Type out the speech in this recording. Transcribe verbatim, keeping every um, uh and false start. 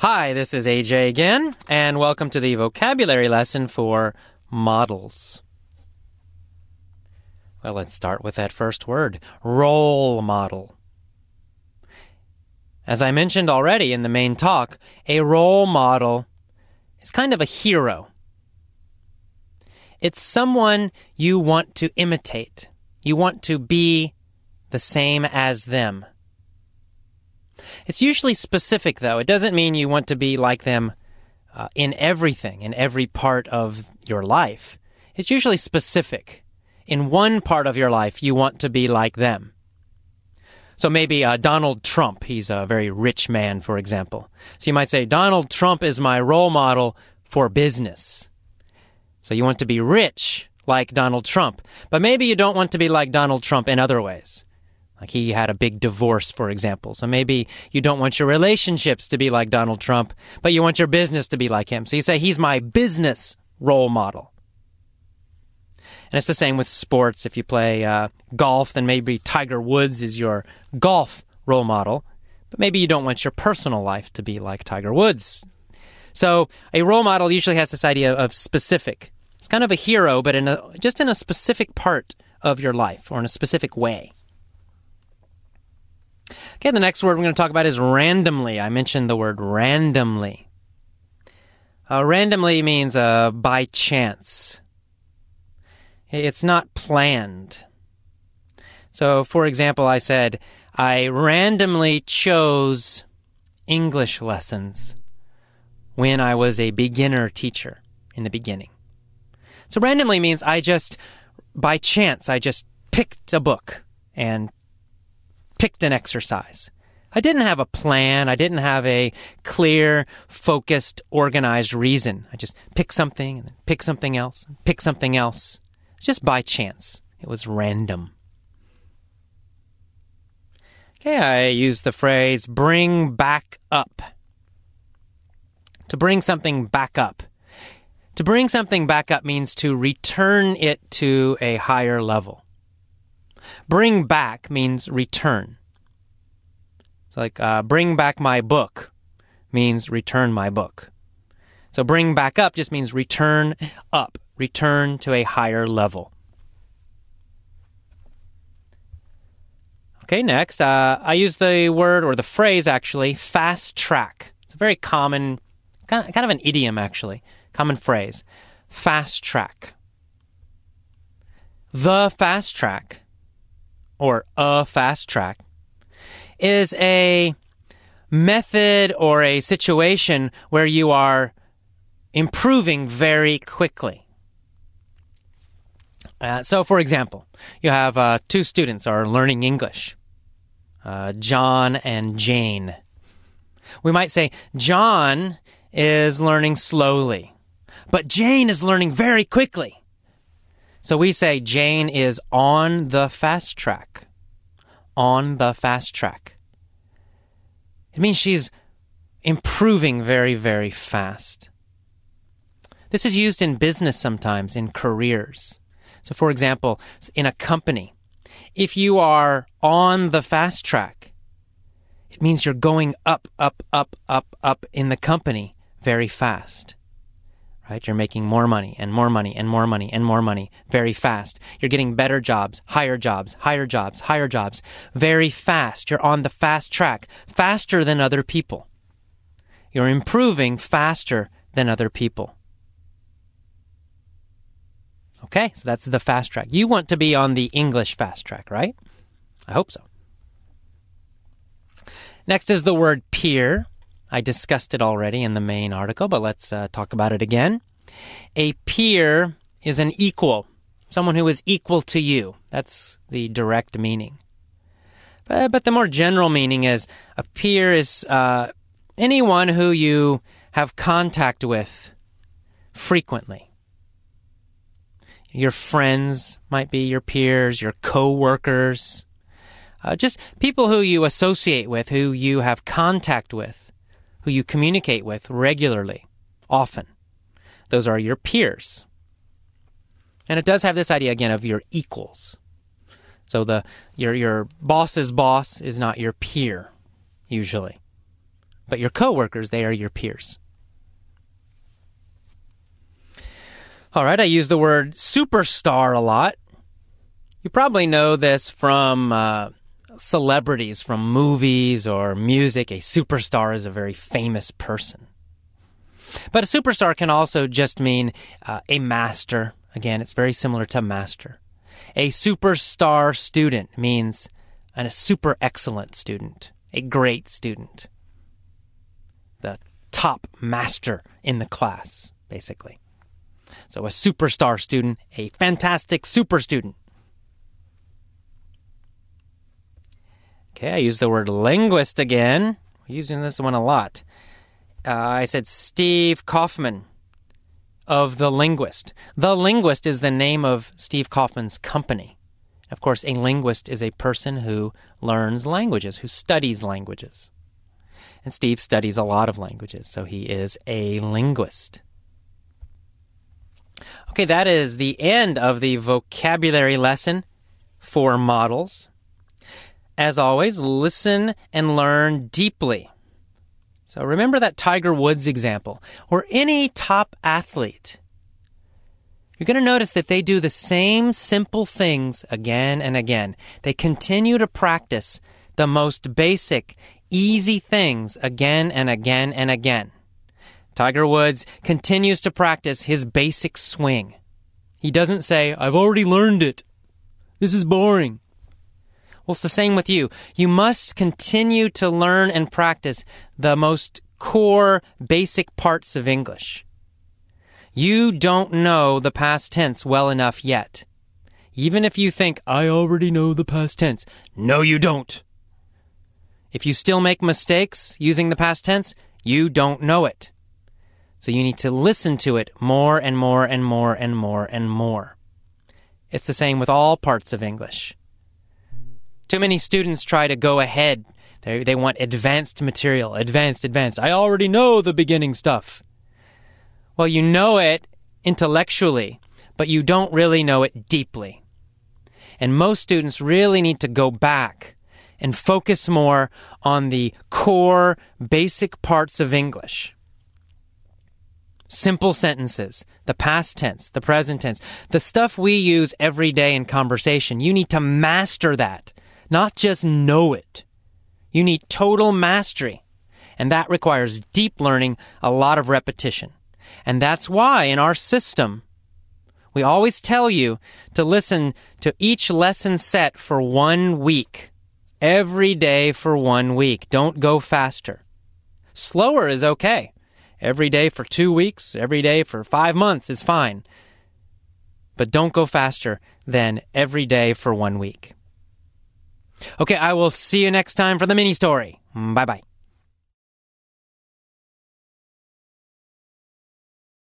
Hi, this is A J again, and welcome to the vocabulary lesson for models. Well, let's start with that first word, role model. As I mentioned already in the main talk, a role model is kind of a hero. It's someone you want to imitate. You want to be the same as them. It's usually specific, though. It doesn't mean you want to be like them uh, in everything, in every part of your life. It's usually specific. In one part of your life, you want to be like them. So maybe uh, Donald Trump, he's a very rich man, for example. So you might say, Donald Trump is my role model for business. So you want to be rich like Donald Trump. But maybe you don't want to be like Donald Trump in other ways. Like he had a big divorce, for example. So maybe you don't want your relationships to be like Donald Trump, but you want your business to be like him. So you say, he's my business role model. And it's the same with sports. If you play uh, golf, then maybe Tiger Woods is your golf role model, but maybe you don't want your personal life to be like Tiger Woods. So a role model usually has this idea of specific. It's kind of a hero, but in a, just in a specific part of your life or in a specific way. Okay, the next word we're going to talk about is randomly. I mentioned the word randomly. Uh, randomly means uh, by chance. It's not planned. So, for example, I said, I randomly chose English lessons when I was a beginner teacher in the beginning. So randomly means I just, by chance, I just picked a book and picked an exercise. I didn't have a plan. I didn't have a clear, focused, organized reason. I just picked something and then picked something else and picked something else. Just by chance. It was random. Okay, I used the phrase bring back up. To bring something back up. To bring something back up means to return it to a higher level. Bring back means return. It's like uh, bring back my book means return my book. So bring back up just means return up, return to a higher level. Okay, next, uh, I use the word or the phrase actually, fast track. It's a very common, kind of, kind of an idiom actually, common phrase, fast track. The fast track or a fast track, is a method or a situation where you are improving very quickly. Uh, so, for example, you have uh, two students are learning English, uh, John and Jane. We might say, John is learning slowly, but Jane is learning very quickly. So we say Jane is on the fast track. On the fast track. It means she's improving very, very fast. This is used in business sometimes, in careers. So for example, in a company, if you are on the fast track, it means you're going up, up, up, up, up in the company very fast. Right? You're making more money and more money and more money and more money very fast. You're getting better jobs, higher jobs, higher jobs, higher jobs very fast. You're on the fast track, faster than other people. You're improving faster than other people. Okay, so that's the fast track. You want to be on the English fast track, right? I hope so. Next is the word peer. I discussed it already in the main article, but let's uh, talk about it again. A peer is an equal, someone who is equal to you. That's the direct meaning. But, but the more general meaning is a peer is uh, anyone who you have contact with frequently. Your friends might be your peers, your co-workers, uh, just people who you associate with, who you have contact with, who you communicate with regularly, often. Those are your peers. And it does have this idea, again, of your equals. So the your your boss's boss is not your peer, usually. But your coworkers, they are your peers. All right, I use the word superstar a lot. You probably know this from uh, celebrities, from movies or music. A superstar is a very famous person. But a superstar can also just mean uh, a master. Again, it's very similar to master. A superstar student means a super excellent student, a great student. The top master in the class, basically. So a superstar student, a fantastic super student. Okay, I use the word linguist again. We're using this one a lot. Uh, I said Steve Kaufmann of The Linguist. The Linguist is the name of Steve Kaufmann's company. Of course, a linguist is a person who learns languages, who studies languages. And Steve studies a lot of languages, so he is a linguist. Okay, that is the end of the vocabulary lesson for models. As always, listen and learn deeply. So remember that Tiger Woods example, or any top athlete. You're going to notice that they do the same simple things again and again. They continue to practice the most basic, easy things again and again and again. Tiger Woods continues to practice his basic swing. He doesn't say, I've already learned it. This is boring. Well, it's the same with you. You must continue to learn and practice the most core, basic parts of English. You don't know the past tense well enough yet. Even if you think, I already know the past tense. No, you don't. If you still make mistakes using the past tense, you don't know it. So you need to listen to it more and more and more and more and more. It's the same with all parts of English. Too many students try to go ahead. They, they want advanced material, advanced, advanced. I already know the beginning stuff. Well, you know it intellectually, but you don't really know it deeply. And most students really need to go back and focus more on the core, basic parts of English. Simple sentences, the past tense, the present tense, the stuff we use every day in conversation. You need to master that, not just know it. You need total mastery, and that requires deep learning, a lot of repetition. And that's why in our system, we always tell you to listen to each lesson set for one week, every day for one week. Don't go faster. Slower is okay. Every day for two weeks, every day for five months is fine. But don't go faster than every day for one week. Okay, I will see you next time for the mini story. Bye-bye.